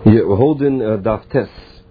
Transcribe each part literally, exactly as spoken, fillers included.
Yeah, we're holding uh, Daf Tes.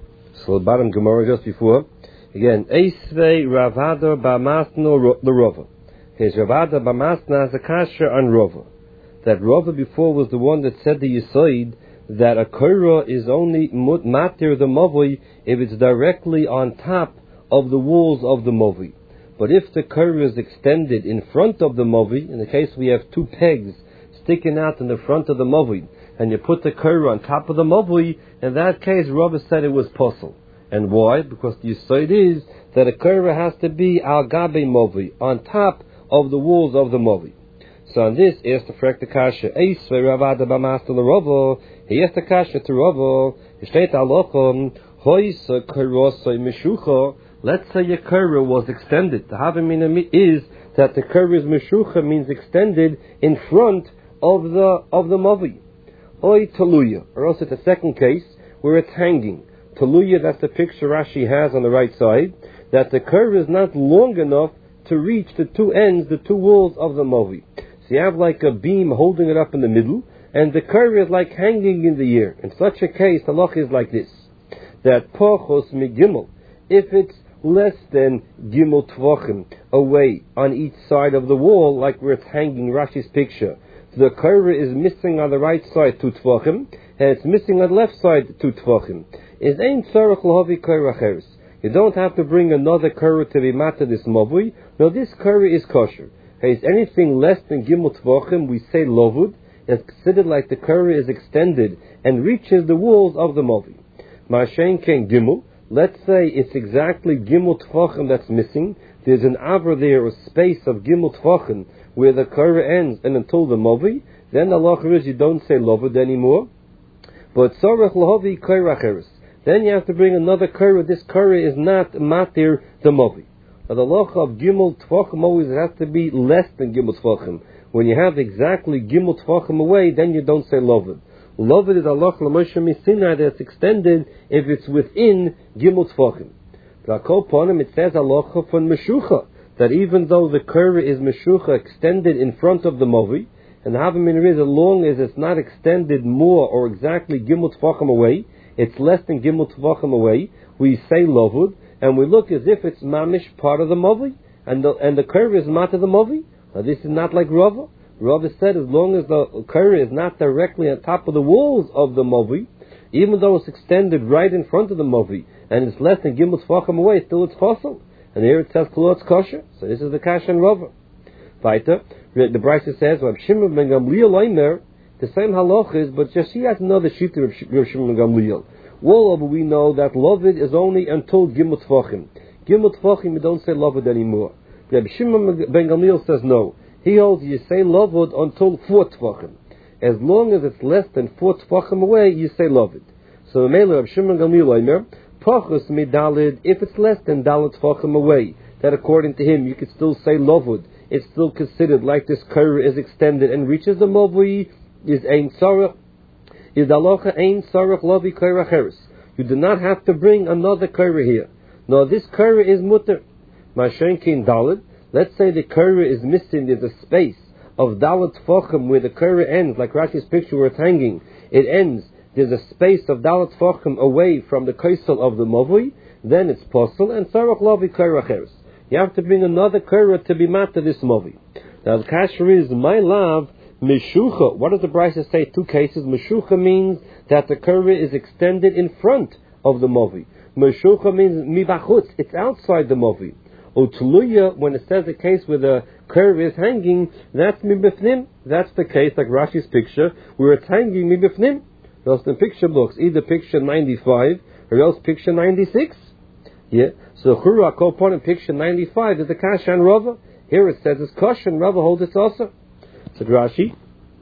So the bottom Gemara just before. Again, Eisvei Ravada Bamasno the Rova. His Ravada Bamasna has a kasha on Rova. That Rova before was the one that said the Yisoid that a Korah is only matir the Mavoi if it's directly on top of the walls of the Mavoi. But if the Korah is extended in front of the Mavoi, in the case we have two pegs sticking out in the front of the Mavoi, and you put the Korah on top of the Mavoi, in that case, Rava said it was possible. And why? Because the Yisod is that a Korah has to be al gabe Mavoi, on top of the walls of the Mavoi. So on this, is the Frek the Kasha, Eis ve'ravada b'mastel l'Rava, he is the Kasha to Rava, Yishteit alochem, hoisa korosoi meshucha. Let's say a Korah was extended. The Havamina is that the Korah's meshucha means extended in front of the of the Mavoi. Oi taluya, or also the second case where it's hanging. Taluya, that's the picture Rashi has on the right side, that the Korah is not long enough to reach the two ends, the two walls of the Mavoi. So you have like a beam holding it up in the middle, and the Korah is like hanging in the air. In such a case, the halach is like this, that pochos migimel, if it's less than gimel tvachim away on each side of the wall, like where it's hanging, Rashi's picture, the Korah is missing on the right side two tvachim, and it's missing on the left side two tvachim. Is ein tzarech lahavi Korah acheres. You don't have to bring another Korah to be mata this mavui. No, this Korah is kosher. Hey, is anything less than gimel tvachim, we say lovud, it's considered like the Korah is extended and reaches the walls of the mavui. Ma'ashen ken gimel. Let's say it's exactly gimel tvachim that's missing. There's an avra there, or space of gimel tvachim, where the Korah ends and until the Mavoi, then the halacha is you don't say lovud anymore. But tzarech lahavi Korah acheres. Then you have to bring another Korah. This Korah is not matir the Mavoi. Now the halacha of gimel tvachim always has to be less than gimel tvachim. When you have exactly gimel tvachim away, then you don't say lovud. Lovud is halacha l'Moshe Misinai that's extended if it's within gimel tvachim. But kol ponim it says halacha from meshucha, that even though the Korah is meshucha extended in front of the Mavoi, and the Havamina is as long as it's not extended more or exactly gimel tvachim away, it's less than gimel tvachim away, we say lovud, and we look as if it's mamish part of the Mavoi, and the and the Korah is mata the Mavoi. Now this is not like Rava. Rava said as long as the Korah is not directly on top of the walls of the Mavoi, even though it's extended right in front of the Mavoi, and it's less than gimel tvachim away, still it's possible. And here it says Kulot's kosher. So this is the kasha and Rava. Weiter, the Brisa says, Reb Shimon ben Gamliel Omer, the same halach is, but just he has another sheet of Reb Shimon ben Gamliel. All over we know that Lovid is only until Gimel Tvachim. Gimel Tvachim, you don't say Lovid anymore. Reb Shimon ben Gamliel says no. He holds you say Lovid until four Tvachim. As long as it's less than four Tvachim away, you say Lovid. So the Mele Reb Shimon ben Gamliel Omer, Pachus midalid, if it's less than dalit tvachim away, that according to him you could still say lovud, it's still considered like this Korah is extended and reaches the Mavoi, is ein tzarech, is halacha ein tzarech lavi Korah acheres. You do not have to bring another Korah here. No, this Korah is mutter. Ma'ashen ken dalit, let's say the Korah is missing, there's a space of dalit tvachim where the Korah ends, like Rashi's picture where it's hanging, it ends. There's a space of dalat tvachim away from the kaisel of the Mavoi, then it's possible, and tzarech lavi Korah acheres. You have to bring another Korah to be mata this Mavoi. Now the kasha is, my love, meshucha. What does the Brisa say? Two cases. Meshucha means that the Korah is extended in front of the Mavoi. Meshucha means mibachutz, it's outside the Mavoi. Utluya, when it says a case where the Korah is hanging, that's mibifnim. That's the case, like Rashi's picture, where it's hanging mibifnim. Else the picture looks either picture ninety-five or else picture ninety-six. Yeah. So Chura Kol Ponim picture ninety-five is the Kasha and Rava. Here it says it's Kasha and Rava holds it's also. So Rashi,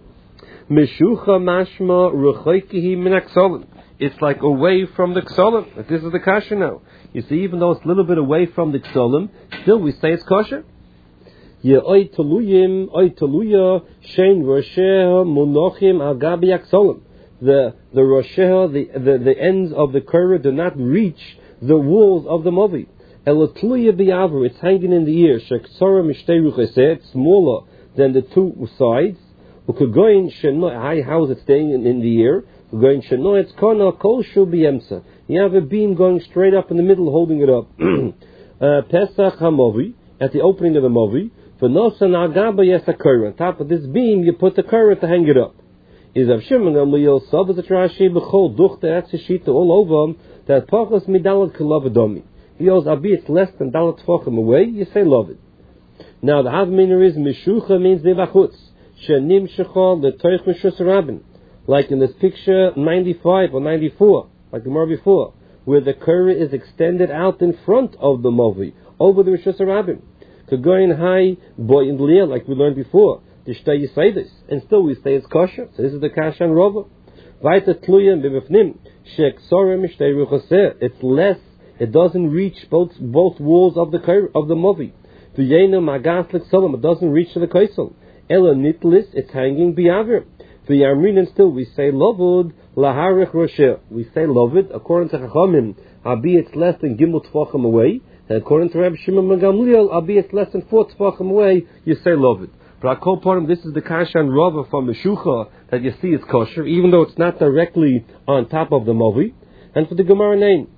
Meshucha mashma ruchaykihi min aksolim. It's like away from the ksolim. This is the Kasha now. You see, even though it's a little bit away from the ksolim, still we say it's Kasha. Yeah, oy teluyim, oy teluya, shein rosheh monochim al gabi aksolim. The the Rosheh, the, the the ends of the Korah do not reach the walls of the Mavoi. Elatluya bi'avur, it's hanging in the air. Shektsara mishtei ruchaseh, it's smaller than the two sides. Ukagoin sheno, how is it staying in, in the air? Ukagoin sheno, it's kona kol shu b'yemsa. You have a beam going straight up in the middle, holding it up. uh, Pesach hamovi, at the opening of the movi, v'nosan agaba yesakura. On top of this beam, you put the kura to hang it up. Is Rav Shimon Gamliel sav as a Rashi b'chol duchte etzishita all over him that pachas midalat kalav. He goes, Abi, it's less than dalat tfachim away, you say love it. Now the Havminer is Mishucha means Nevachutz. Shenim Shechol the Toich Mishus Rabin. Like in this picture ninety-five or ninety-four, like the more before, where the Kura is extended out in front of the Movi, over the Mishus Rabin. Kagoyin Hai Boy in Leah, like we learned before. Dishtay you say this, and still we say it's kosher. So this is the Kasha and Rova. Vaita Tluyam Bibifnim. Shek Sorem Mishtay Ruchaseh. It's less. It doesn't reach both both walls of the of the movi. The Yena Magaslik Solom, it doesn't reach to the Kaisel. Ela Nitlis, it's hanging Biavir. The Yarmin, still we say Lovud Laharich Rosheh. We say Lovud according to Chachamim, Abi it's less than Gimel Tfachim away. And according to Rabbi Shimon ben Gamliel, Abi it's less than four Tfachim away. You say Lovud. But I call upon him, this is the Kasha and Rava from Meshucha that you see is kosher, even though it's not directly on top of the movi. And for the Gemara name.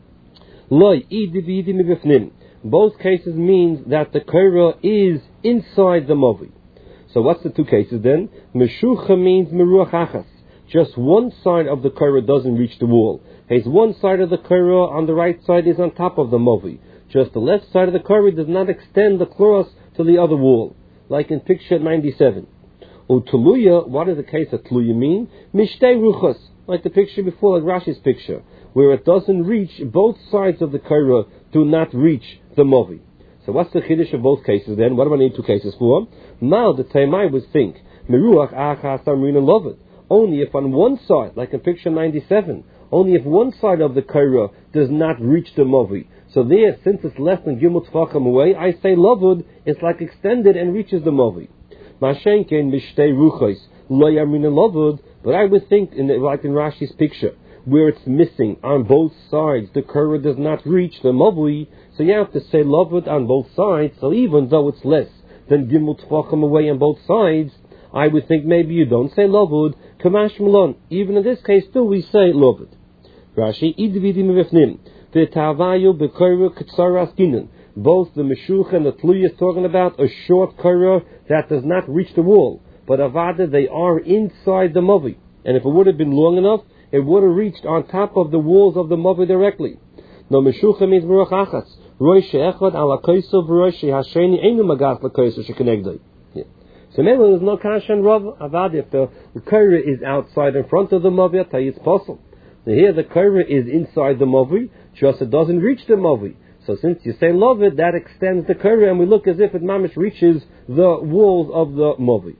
Both cases means that the Kura is inside the Movi. So what's the two cases then? Meshucha means Meruach Achas. Just one side of the Kura doesn't reach the wall. His one side of the Kura on the right side is on top of the Movi. Just the left side of the Kura does not extend across to the other wall. Like in picture ninety-seven. Utuluya, what does the case of Tuluya mean? Mishtei Ruchas. Like the picture before, like Rashi's picture, where it doesn't reach, both sides of the Kura do not reach the Movi. So what's the Chiddush of both cases then? What do I need two cases for? Now the Taimai would think, Meruach Achas Amrina Lovet. Only if on one side, like in picture ninety-seven, only if one side of the Kura does not reach the Movi. So there, since it's less than Gimel Tfachim away, I say Lovud, it's like extended and reaches the Movi. Mashenken Mishtei Ruchos, Lo Yamrina Lovud. But I would think, in the, like in Rashi's picture, where it's missing on both sides, the Kura does not reach the Mavui, so you have to say Lovud on both sides. So even though it's less than Gimel Tfachim away on both sides, I would think maybe you don't say Lovud, Kamash Malon. Even in this case, still we say Lovud. Rashi, Idvidim Vifnim, V'tavayu B'Kura Ketsaras Ginen. Both the Meshucha and the Tluya is talking about a short Kura that does not reach the wall. But Avada, they are inside the Movi. And if it would have been long enough, it would have reached on top of the walls of the Movi directly. No, Meshucha means Meruach Achas. Rosh Echad ala Kaisel v'Rosh Hasheni Einu Magas l'Kaisel shekenegdoi. So maybe there's no Kasha and Rav. Avada, if the, the Kura is outside in front of the Movi, I tell you it's possible. Now here the Kura is inside the Movi, just it doesn't reach the Movi. So since you say love it, that extends the Kura, and we look as if it mamish reaches the walls of the Movi.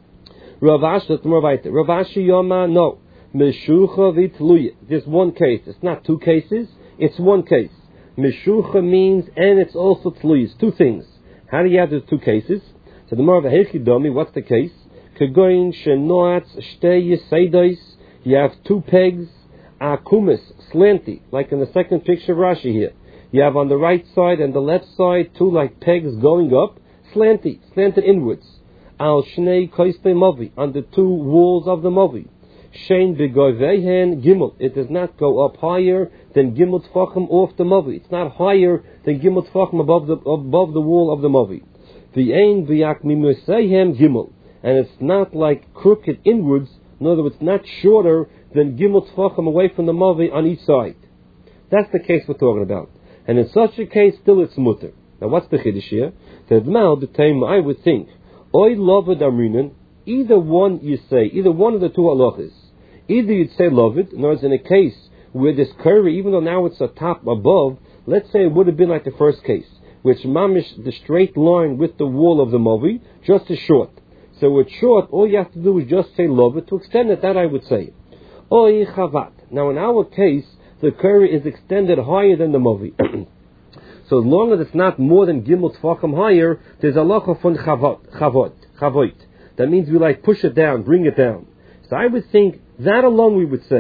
Rav Ashi, let's move right there. Rav Ashi Yoma, no. Meshucha v'tluya. Just one case. It's not two cases. It's one case. Meshucha means, and it's also tluya. Two things. How do you have those two cases? So the more of a hechidomi, what's the case? Kagoyin shenoatz shtei yiseidos. You have two pegs, akumis, slanty, like in the second picture of Rashi here. You have on the right side and the left side two like pegs going up, slanty, slanted inwards. Al shnei koistei movi, on the two walls of the movi. Shein begovehen gimel. It does not go up higher than gimel tfachim off the movi. It's not higher than gimel tfachim above the above the wall of the movi. V'ein v'yak mimuseihem gimel, and it's not like crooked inwards. In other words, not shorter than gimel tfachim away from the movi on each side. That's the case we're talking about. And in such a case, still it's mutter. Now, what's the chiddush here? The Mal, the time I would think, oy loved amrinan. Either one you say, either one of the two halachas. Either you'd say loved, in other words, in a case where this curry, even though now it's a top above, let's say it would have been like the first case, which mamish the straight line with the wall of the movi, just as short. So it's short, all you have to do is just say loved to extend it. That I would say. Oy chavat. Now, in our case, the curry is extended higher than the movi. So as long as it's not more than gimel tfachim higher, there's a halacha from chavot, chavot, chavot. That means we like push it down, bring it down. So I would think that alone we would say.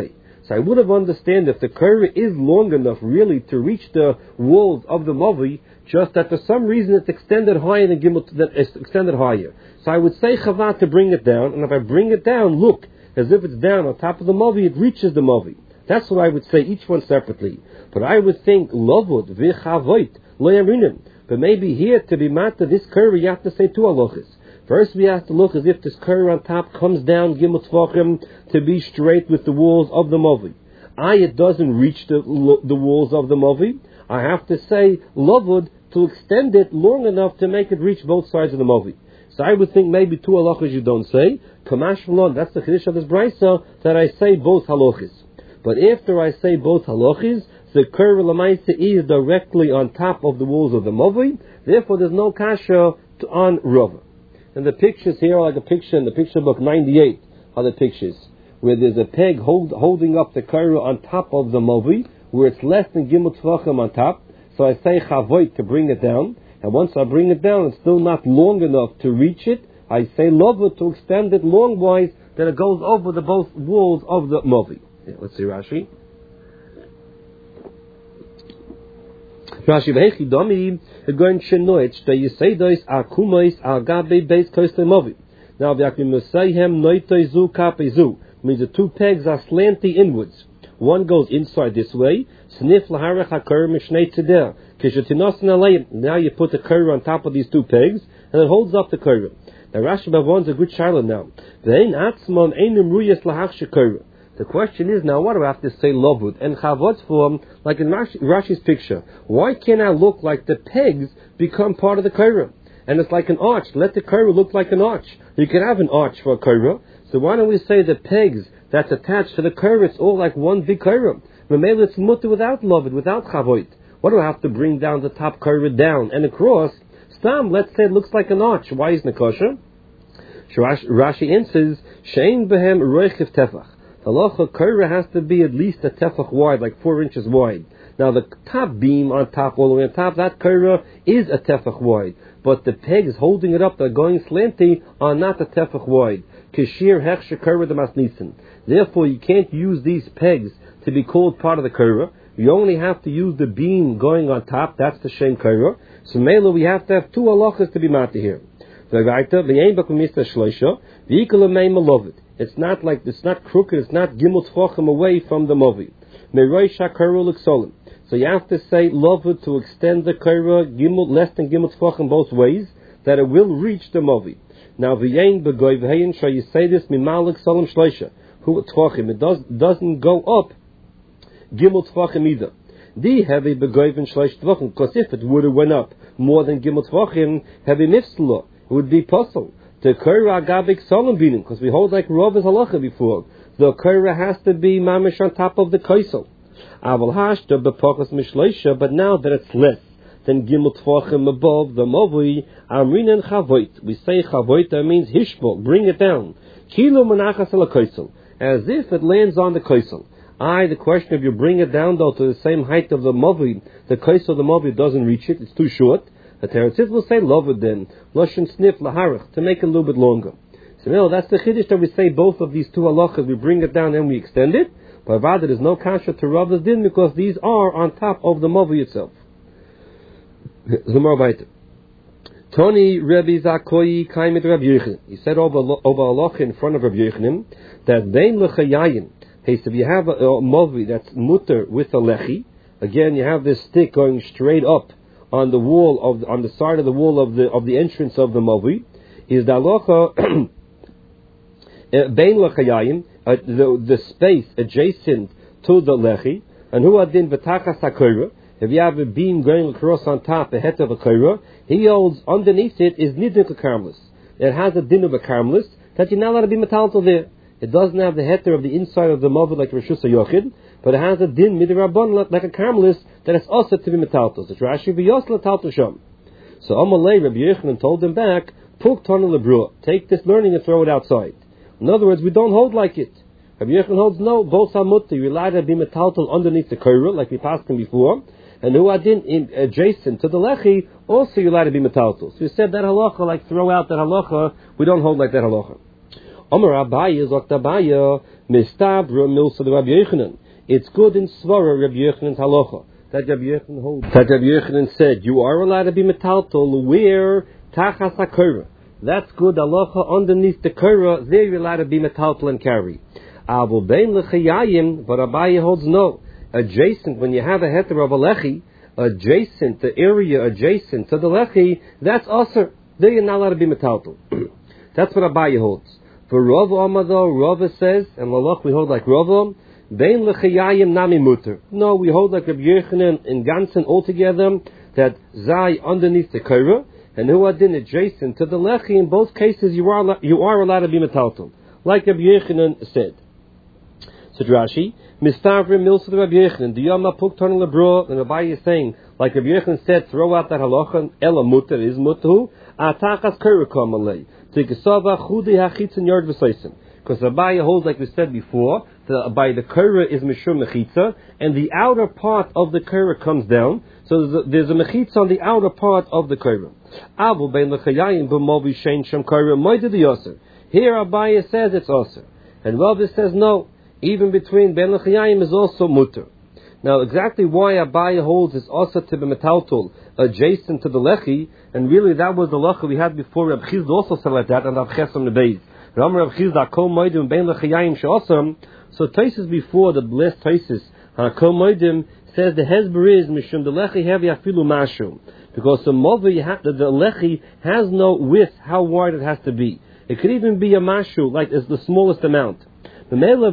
So I would have understood if the Korah is long enough really to reach the walls of the Mavi, just that for some reason it's extended higher than Gimel, that it's extended higher. So I would say Chavah to bring it down, and if I bring it down, look, as if it's down on top of the Mavi, it reaches the Mavi. That's what I would say, each one separately. But I would think, Lovud, V'chavoit, Lo Yarinim. But maybe here, to be mata, this Korah, you have to say two halachas. First, we have to look as if this Korah on top comes down, Gimel Tvachim, to be straight with the walls of the Mavi. I, it doesn't reach the the walls of the Mavi. I have to say, Lovud, to extend it long enough to make it reach both sides of the Mavi. So I would think maybe two halachas you don't say. Kamash V'lon, that's the Chiddush of this Brisa, that I say both halachas. But after I say both halachas, the Korah Lamaisa is directly on top of the walls of the Mavi. Therefore, there's no kasha on Rava. And the pictures here are like a picture in the picture book ninety-eight are the pictures where there's a peg hold, holding up the Korah on top of the Mavi, where it's less than Gimel Tvachim on top. So I say Chavoit to bring it down, and once I bring it down, it's still not long enough to reach it. I say Lova to extend it longwise, that it goes over the both walls of the Mavi. Yeah, let's see Rashi. Rashi v'hechi domi egoin shenoich da yisedos akumois al gabe beis koste Mavi. Now v'yakim musayhem noitoi zu kape zu means the two pegs are slanty inwards. One goes inside this way. Snif laharach haKorah mishnei tzedeh kishetinosin alayim. Now you put the Korah on top of these two pegs, and it holds up the Korah. Now Rashi Bavon's a good shaila now. V'ein atzmon einim ruyas lahach Korah. The question is now, what do I have to say Lovud and Chavot's form, like in Rashi, Rashi's picture? Why can't I look like the pegs become part of the Korah? And it's like an arch. Let the Korah look like an arch. You can have an arch for a Korah. So why don't we say the pegs that's attached to the Korah, it's all like one big Korah? Maybe it's mutter without Lovud, without Chavot. What do I have to bring down the top Korah down and across? Stam, let's say it looks like an arch. Why isn't it kosher? Rashi answers, Shein behem roichiv tefach. The halacha Korah has to be at least a tefach wide, like four inches wide. Now the top beam on top, all the way on top, that Korah is a tefach wide. But the pegs holding it up, that are going slanty, are not a tefach wide. Kishir hechsher Korah demasnisin. Therefore, you can't use these pegs to be called part of the Korah. You only have to use the beam going on top. That's the Shem Korah. So, Mela, we have to have two halachas to be mati here. It's not like, it's not crooked, it's not Gimel Tvachim away from the Mavi. So you have to say Lovud to extend the Korah Gimel, less than Gimel Tvachim both ways, that it will reach the Mavi. Now, v'yein b'goy v'hein, shall you say this, mimalik solim shleisha, hu tvachim, it does, doesn't go up Gimel Tvachim either. Di heavy b'goy v'in shleish tvachim, because if it would have went up more than Gimel Tvachim, heavy nifsla, it would be puzzle. The Korah agabik solim binim, because we hold like Rav's halacha before. The Korah has to be mamish on top of the kaisel. Aval hashta b'pachas mishleisha, but now that it's less than Gimel Tvachim above the Mavi, Amrinan Chavoit. We say Chavoit, that means Hishbol, bring it down. Kilo Menachas ala Kaisel, as if it lands on the Kaisel. I, the question of you bring it down though to the same height of the Mavi, the Kaisel of the Mavi doesn't reach it, it's too short. The Teretzit will say Lovud then, Loshen Snif Laharach, to make it a little bit longer. So no, that's the Chiddush that we say both of these two halachas, we bring it down and we extend it. But rather there's no kasha to Rav's din because these are on top of the Mavi itself. Tony Rebbe Zakoi Kaimit Rabbi Yochanan. He said over over halacha in front of Rabbi Yochanan that Bein Lechayayin. He said if you have a, a Mavi that's mutter with a lechi, again you have this stick going straight up on the wall of on the side of the wall of the of the entrance of the Mavi. Is the halacha Bein Lechayayin, the the space adjacent to the lechi, and who adin v'tachas haKorah. If you have a beam going across on top, a het of a Korah, he holds underneath it is nidrik a karmelis. It has a din of a karmelis that you're not allowed to be metaltal there. It doesn't have the heter of the inside of the Mavi like Rishus HaYochid, but it has a din midirabon like a karmelis that is also to be metaltal. It's Rashi v'yosla taltal sham. So Amalei Rabbi Yochanan told them back, Puk tonu lebrua, take this learning and throw it outside. In other words, we don't hold like it. Rabbi Yochanan holds no, both are mutter, you're allowed to be metaltal underneath the Korah, like we passed him before. And who are in adjacent to the lechi, also you're allowed to be metaltal. So you said that halacha, like throw out that halacha, we don't hold like that halacha. Amar Abaye Zokt Abaye Mistabra Milsa the Rabbi Yochanan. It's good in Svara Rabbi Yochanan's halacha that Rabbi Yochanan holds. That Rabbi Yochanan said you are allowed to be metaltal where tachas hakora. That's good halacha underneath the kora. There you're allowed to be metaltal and carry. Avul bein lechayayim, but Abaye holds no. Adjacent, when you have a heter of a lechi, adjacent, the area adjacent to the lechi, that's usher. There you're not allowed to be metaltal. That's what Abaye holds. For Rav Amado, Rav says, and Lalach we hold like Rav, bein lechayayim nami muter. No, we hold like Rabbi Yochanan in Gansen altogether, that zai underneath the kora, and who are then adjacent to the lechi. In both cases, you are you are allowed to be metaltal, like Rabbi Yochanan said. So Rashi, Mistavrim Milsa the Rabbi Yochanan, the Yom Apuk Ton Lebro, and Abaye is saying, like Rabbi Yochanan said, throw out that halacha, Ela Mutter is Muthu, Atachas Kurikam Malay, Tikasava Chudi Hachitz and Yard Vesaisim. Because Abaye holds, like we said before, the, by the Kura is Mishum Mechitza, and the outer part of the Kura comes down, so there's a, there's a Mechitza on the outer part of the Kura. Abu Bein Lechayayim B'movi Shein Shem Kura Moide the Yoser. Here Abaye says it's Yoser. And Rav says no. Even between Ben Lechayayim is also mutter. Now, exactly why Abaye holds is also to be metaltul adjacent to the lechi, and really that was the lechi we had before. Reb Chizda also said like that, and Rav Chesam Nebeis. Ram Reb Chizda kol moedim Ben Lechayayim she'osam. So Taisus before the blessed Taisus, kol moedim says the hezber is mishum the lechi heavy afilu mashu, because the movi the, the lechi has no width how wide it has to be. It could even be a mashu like it's the smallest amount. We're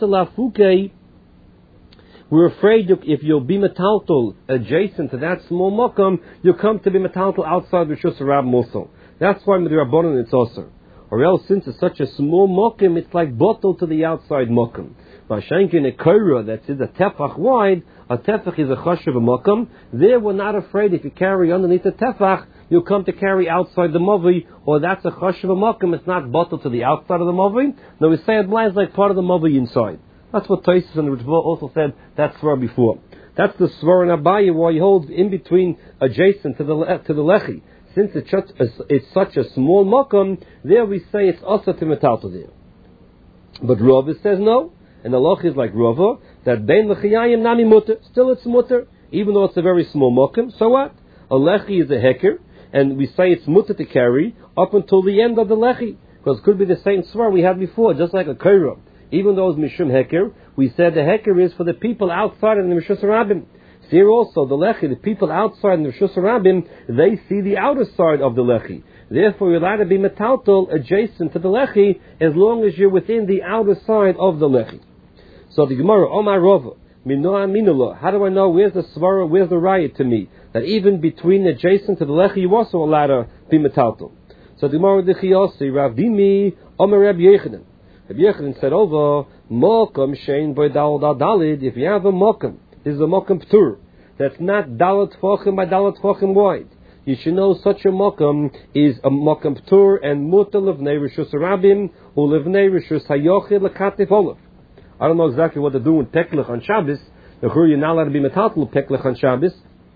afraid if you'll be metaltal adjacent to that small mokum, you'll come to be metaltal outside the Rishus Harabim also. That's why with the Rabbanon it's also. Or else, since it's such a small mokum, it's like bottle to the outside mokum. Mashenkin a kora that is a tefach wide, a tefach is a chashuv a mokum. There we're not afraid if you carry underneath the tefach, you'll come to carry outside the movi, or that's a chashuv a mokum. It's not bottle to the outside of the movi. No, we say it lies like part of the movi inside. That's what Taisus and Ritva also said. That's svara before. That's the svara in Abaye why he holds in between adjacent to the to the lechi. Since it's such a, it's such a small mokum, there we say it's also to metalto there. But Rava says no. And the loch is like Rava, that bein lechayayim nami mutter. Still it's mutter, even though it's a very small mokum. So what? A lechi is a heker, and we say it's mutter to carry up until the end of the lechi. Because it could be the same svar we had before, just like a kaira. Even though it's mishum heker, we said the heker is for the people outside in the Rishus Harabim. Here also, the lechi, the people outside in the Rishus Harabim, they see the outer side of the lechi. Therefore, you're allowed to be metaltal adjacent to the lechi as long as you're within the outer side of the lechi. So the Gemara, Omar Rava, Minoa Minula, how do I know where's the svara, where's the riot to me? That even between adjacent to the lechi, you also allowed to be metaltal. So the Gemara the Chiyosi, Rav Dimi, Omar Reb Yochanan. Reb Yochanan said over, Mokum Shein Boy Dal Dalid, if you have a mokum, this is a mokum ptur, that's not dalat tfachim by dalat tfachim wide. You should know such a mokum is a mokum ptur and mutar levnei Rishus Harabim or levnei Rishus Hayochid lekatif olav. I don't know exactly what they're doing Peklech on Shabbos. The Chur, you're not allowed to be metaltal Peklech on Shabbos.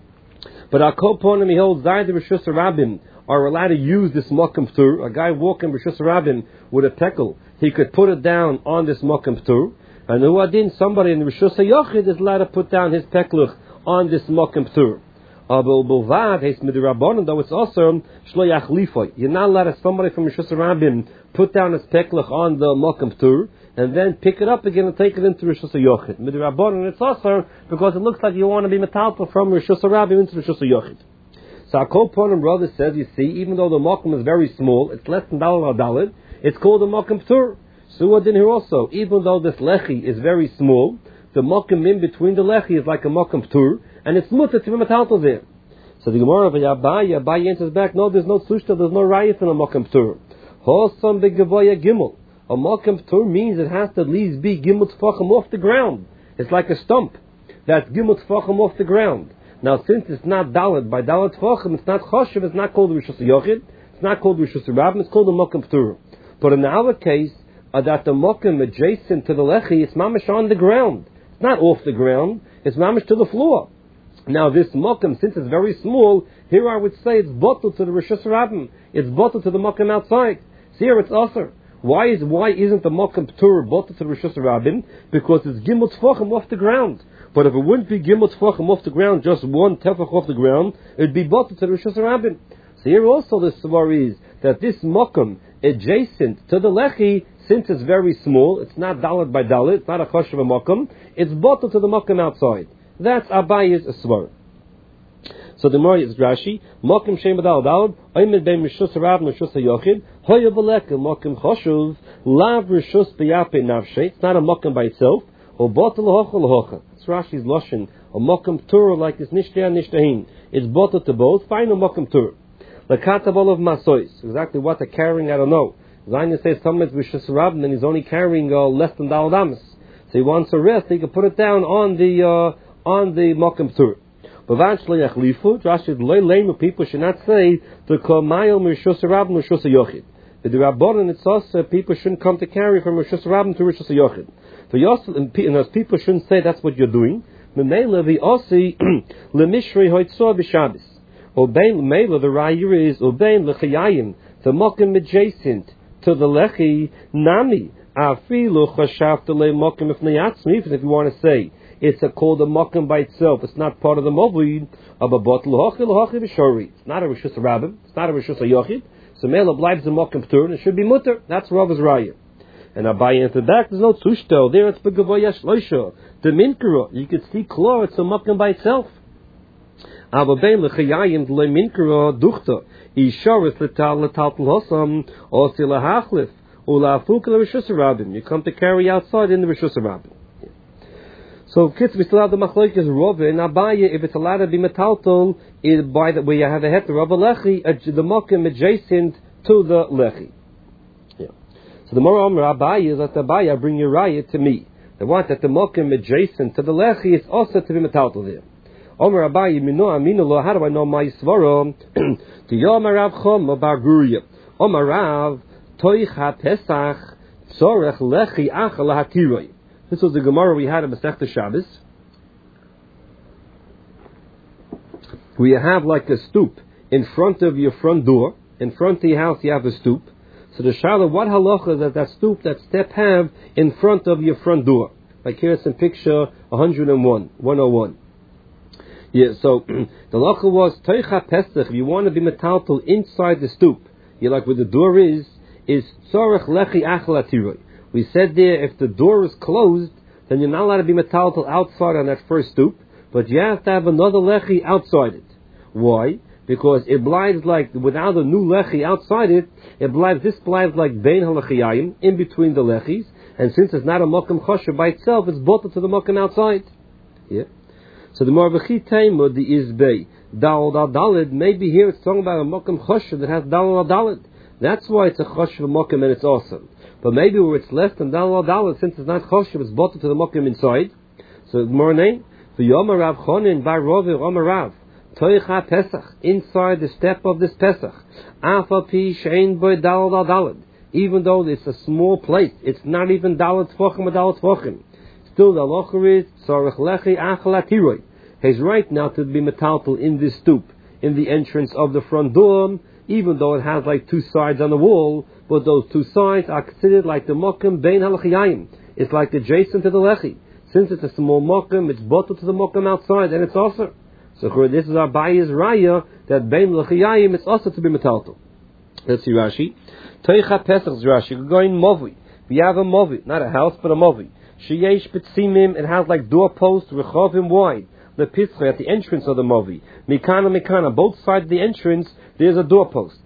But our Koponim, he holds Zayid Rishus Harabim are allowed to use this mokum ptur. A guy walking Rishus Harabim with a pekel, he could put it down on this mokum ptur. And who adin, somebody in Rishus Hayochid is allowed to put down his peklech on this mokum ptur. Abel Bulvad, he's midirabbanon, though it's also shloyach lifoy. You're not allowed to somebody from Rishus Harabim put down his peklech on the mokum ptur and then pick it up again and take it into Rishus Hayochid. Midirabbanon, it's also because it looks like you want to be metaltal from Rishus Harabim into Rishus Hayochid. So our Koponim brother says, you see, even though the mokum is very small, it's less than dalad al dalad, it's called a mokum ptur. So what in here also, even though this lechi is very small, the mokum in between the lechi is like a mokum ptur, and it's mutter to be metaltal there. So the Gemara of Abaye, Abaye answers back, no, there's no sushta, there's no rayif in a mokum ptur. Hosam begavoya gimel. A mokum ptur means it has to at least be gimel tfachim off the ground. It's like a stump. That's gimel tfachim off the ground. Now, since it's not dalad by dalad tfachim, it's not choshev, it's not called Rishus Hayochid, it's not called Rishus Harabim, it's called a mokum ptur. But in our case, uh, that the mokum adjacent to the lechi, it's mamish on the ground. It's not off the ground, it's mamish to the floor. Now, this mokum, since it's very small, here I would say it's bottled to the Rishus Harabim. It's bottled to the mokum outside. So here it's usher. Why is why isn't the Mokum P'tur bought to the Rishus Rabbim? Because it's Gimel Tfachim off the ground. But if it wouldn't be Gimel Tfachim off the ground, just one Tefach off the ground, it'd be bought to the Rishus Rabbim. So here also the Svar is that this Mokum adjacent to the Lechi, since it's very small, it's not Dalit by Dalit, it's not a Chosh of a Mokum, it's bought to the Mokum outside. That's Abaye's Svar. So the more is Rashi, Mokim Shem Badal Dalad, Oimed Bein Rishus Rav Rishus Yochid, Hoya Belek Mokim Choshuv, Lav Rishus Beyape Navshe. It's not a Mokim by itself. Or Botel Hocha Lohocha. It's Rashi's Loshen. A Mokim Tur like this Nishteh Nishtahin. It's Botel to both. Find a Mokim Tur. Lakatabol of Masois. Exactly what they're carrying, I don't know. Zayin says sometimes Rishus Rav, and he's only carrying uh, less than Dalad Amas. So he wants a rest. He can put it down on the uh, on the Mokim Tur. But eventually, Rashi loy lame people should not say to call Mayel Rishus Rabbim Rishus Yochid. But the Rabbanon it's also people shouldn't come to carry from Rishus Rabbim to Rishus Yochid. So Yosel and as people shouldn't say that's what you're doing. Memela the Osi lemishrei hoitzor b'Shabbos. Obein memela the raya is obein lechayim the mokim adjacent to the lechi nami afilu chashavta le mokim if neyatzmi. Even if you want to say it's a, called a mokum by itself. It's not part of the movid of a bottle hochil hochil b'shori. It's not a rishus rabbim. It's not a rishus yochid. So mela blives a mokum p'tur, and it should be mutter. That's Rav's raya. And Abaye into the back, there's no tushto. There it's begavoya shloisha. The minkara, you could see chlor. It's a mokum by itself. Avabein lechayayim le minkara duchta isharis letal letal hosam osi lahachlif ulafuk le rishus rabbim. You come to carry outside in the rishus rabbim. So, kids, we still have the machlokes Rov and Abaye. If it's allowed to be metaltal, it by the way you have a heter of a lechi, the mokim adjacent to the lechi. Yeah. So the more Omer Abaye is that Abaye bring your raya to me. They want that the mokim adjacent to the lechi is also to be metaltal there. Omer Abaye mino amino lo. How do I know my svaro? To Yomer Rav Chom Bar Guria. Omer Rav toich ha Pesach tzorech lechi achal hatiroi. This was the Gemara we had in Masechta Shabbos. We have like a stoop in front of your front door. In front of your house you have a stoop. So the Shala, what halacha does that stoop, that step have in front of your front door? Like here's in picture one oh one, one oh one. Yeah, so the halacha was, Teicha Pesach, if you want to be metaltal inside the stoop, you like where the door is, is Tzorech Lechi Achal Atiroi. We said there, if the door is closed, then you're not allowed to be metaltal outside on that first stoop, but you have to have another lechi outside it. Why? Because it blives like, without a new lechi outside it, it blives, this blives like bein halachiyayim, in between the lechis, and since it's not a mokum chosher by itself, it's bolted to the mokum outside. Yeah. So the Marvachi Taimud, the Izbei, Dal Dal Dalid, maybe here it's talking about a mokum chosher that has Dal Dal Dalid. That's why it's a chosher mokum and it's awesome. But maybe where it's less than Dal Dalid, since it's not choshev, it's bottled to the mokim inside. So more name, the Yomer Rav Chonin Bar Rove Omer Rav Toicha Pesach, inside the step of this Pesach. Afa Pi Shein Boy Dal Dalid. Even though it's a small place, it's not even Dalid Tvochim or Dalid Tvochim. Still the locher is Tzorech Lechi Achal Atiroi. He's right now to be metaltal in this stoop, in the entrance of the front door, even though it has like two sides on the wall. But those two sides are considered like the mokum bein halachiyayim. It's like adjacent to the lechi. Since it's a small mokum, it's bottled to the mokum outside, and it's also. So this is our Abaye's raya that bein halachiyayim it's also to be metaltal. Let's see Rashi. Teicha Pesach's Rashi. We're going movi. We have a movi, not a house, but a movi. Sheyesh betzimim. It has like doorposts, rechovim wide. The pischa at the entrance of the movi. Mikana mikana. Both sides of the entrance, there's a doorpost.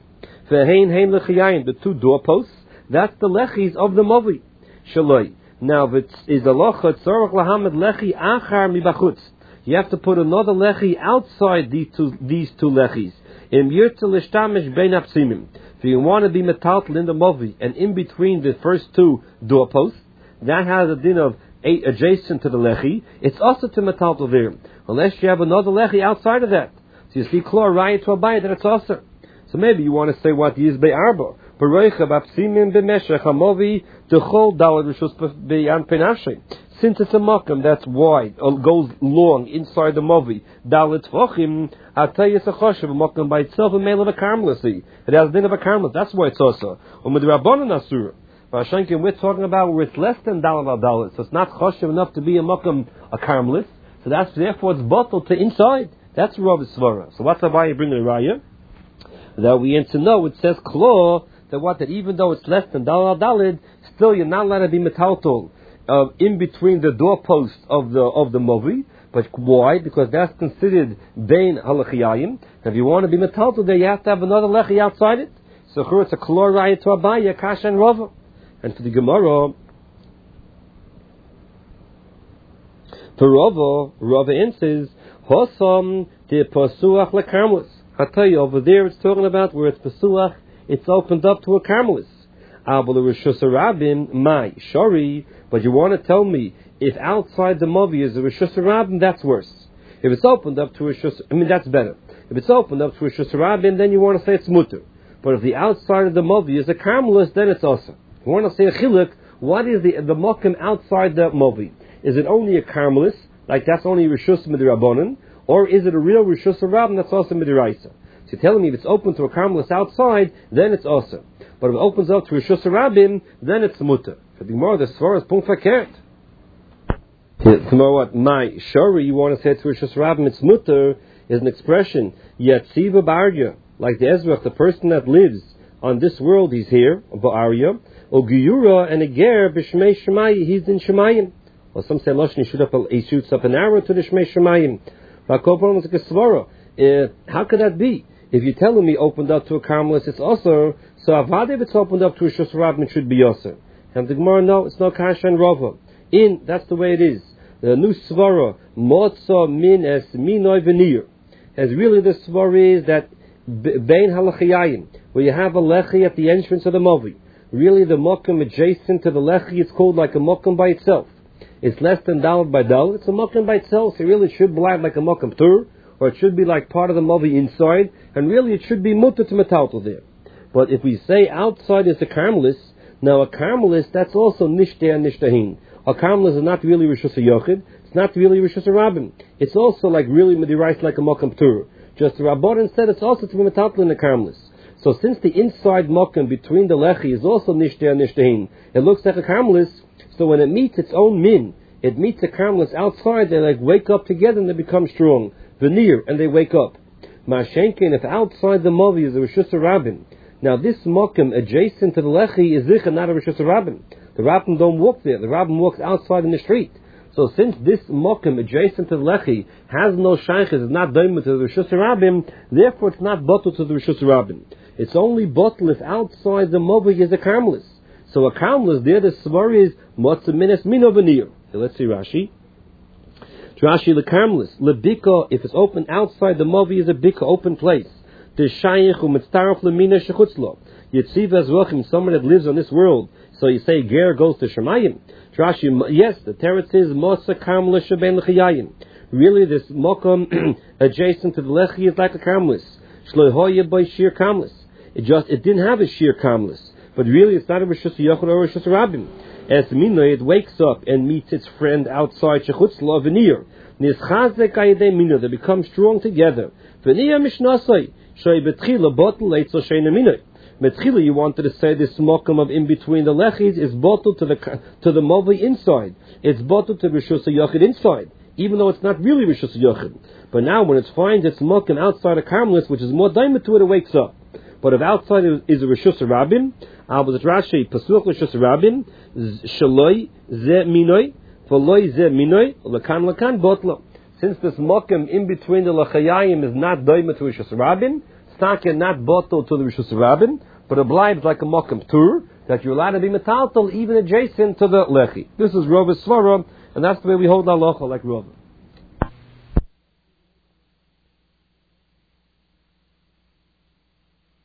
The two doorposts, that's the lechis of the movi. Shaloi. Now, if it is a locha, tzorach lahamed lechi achar mibachutz. You have to put another lechi outside these two, these two lechis. Im yirtze lishtamish bein apsimim. If you want to be metaltal in the movi and in between the first two doorposts, that has a din of eight adjacent to the lechi. It's also to metaltal there, unless you have another lechi outside of that. So you see, klor raya to Abaye that it's also. So maybe you want to say what is be'arba. Since it's a makam that's wide, or goes long inside the movi, dalit tvachim, I'll tell you it's a choshev, a makam by itself, a male of a karmelasi. It has a din of a karmelis, that's why it's also. Umid rabbanan asura. Vashenkin, we're talking about where it's less than Dalad al Dalad, so it's not choshev enough to be a Mokum, a Karmelis, so that's, therefore it's bottled to inside. That's Rav's Svara. So what's the why you bring the Raya? That we need to know, it says Klo, that what, that even though it's less than Dalad al Dalad, still you're not allowed to be metaltol, uh, in between the doorposts of the, of the Movi. But why? Because that's considered Bein Halachiyayim. If you want to be metaltol there, you have to have another Lechi outside it. So it's a Klo Raya to Abaya, Kasha and Rava. And for the Gemara, for Rava, Rava answers, Hosam de Pasuach le Karmelis. I tell you, over there it's talking about where it's Pasuach, it's opened up to a Karmelis. Abel Rishus Rabim, my Shari, but you want to tell me if outside the Movi is a Rishus Rabim, that's worse. If it's opened up to a Rishus, I mean that's better. If it's opened up to a Rishus Rabim, then you want to say it's Mutter. But if the outside of the Movi is a Karmelis, then it's awesome. You want to say a chiluk, what is the the mokum outside the movi? Is it only a karmelis, like that's only rishus midrabanan, or is it a real rishus rabban that's also midraisa? So you're telling me if it's open to a karmelis outside, then it's also. But if it opens up to rishus rabbin, then it's mutter. For the Gemara, the svara is punkt verkehrt. Tomorrow, what my shari you want to say to rishus rabbin, it's mutter, is an expression yatziva barya, like the Ezrach, the person that lives on this world, he's here, ba'arya. O Giyura and a ger b'shmei Shemayim, he's in Shemayim. Or some say Lashon, he shoots up, he shoots up an arrow to the Shmei Shemayim. How could that be? If you're telling me opened up to a Karmelis, it's also, so Avad, if it's opened up to a Shus Rabbin, it should be also. And the Gemara, no, it's no Kasha and Rava. In, that's the way it is. The new Svara, Motza min es minoi venir. As really the Svara is that Bein Halachiyayim, where you have a Lechi at the entrance of the Movi. Really, the mokum adjacent to the lechi is called like a mokum by itself. It's less than dalad by dalad. It's a mokum by itself. So it really should be like a mokum tur, or it should be like part of the movi inside, and really it should be mutter to metaltal there. But if we say outside is a karmelis, now a karmelis, that's also nishteh and nishtahin. A karmelis is not really rishus yochid. It's not really rishus rabbin. It's also like really medirais like a mokum tur. Just the rabbanon said it's also to be metaltal in the karmelis. So since the inside mokum between the lechi is also nishteh and nishtahin, it looks like a karmelis, so when it meets its own min, it meets a karmelis outside, they like wake up together and they become strong. Veneer, and they wake up. Mashenkin, if outside the movi is a rishus rabbin, now this mokum adjacent to the lechi is zicha, not a rishus rabbin. The rabbin don't walk there, the rabbin walks outside in the street. So since this mokum adjacent to the lechi has no shaykhis, is not doimah to the rishus rabbin, therefore it's not bottled to the rishus rabbin. It's only bottle if outside the movi is a karmelis. So a karmelis there, the svar is motzah minas mino venir. Let's see Rashi. Rashi the karmelis lebika, if it's open outside the movi is a bika, open place. The shayich umitztaraf lemina shechutzlo. Yitziv as welcome someone that lives on this world. So you say ger goes to Shemayim. Rashi, yes, the teretz is motzah karmelis sheben lechiyayim. Really, this mokum adjacent to the lechi is like a karmelis. Shloihoye by shir karmelis. It just, it didn't have a sheer kamlis. But really it's not a Rishus Yochid or a Rishus Rabbim. As Minoi, it wakes up and meets its friend outside Shechutz Lo Venir. Nischazek Ayedei Minoi, they become strong together. Venir Mishnasai, Shoi Betchila Bottle Leitzo Sheina Minoi. Betchila, you wanted to say this mokum of in between the lechis is bottled to the to the movi inside. It's bottled to Rishus Yochid inside, even though it's not really Rishus Yochid. But now when it finds its mokum outside a kamlis, which is more daimah to it, it wakes up. But if outside is a Rishus Rabbim, Abuzat Rashi, Pasuch Rishus Rabbim, Shaloi Ze Minoi, V'loi Ze Minoi, Lakan Lakan Botla. Since this mokum in between the Lachayayim is not doimah to Rishus Rabbim, it's not not bottled to the Rishus Rabbim, but it blives like a mokum tur, that you're allowed to be metaltal even adjacent to the Lechi. This is Rava Svara, and that's the way we hold our Lacha like Rava.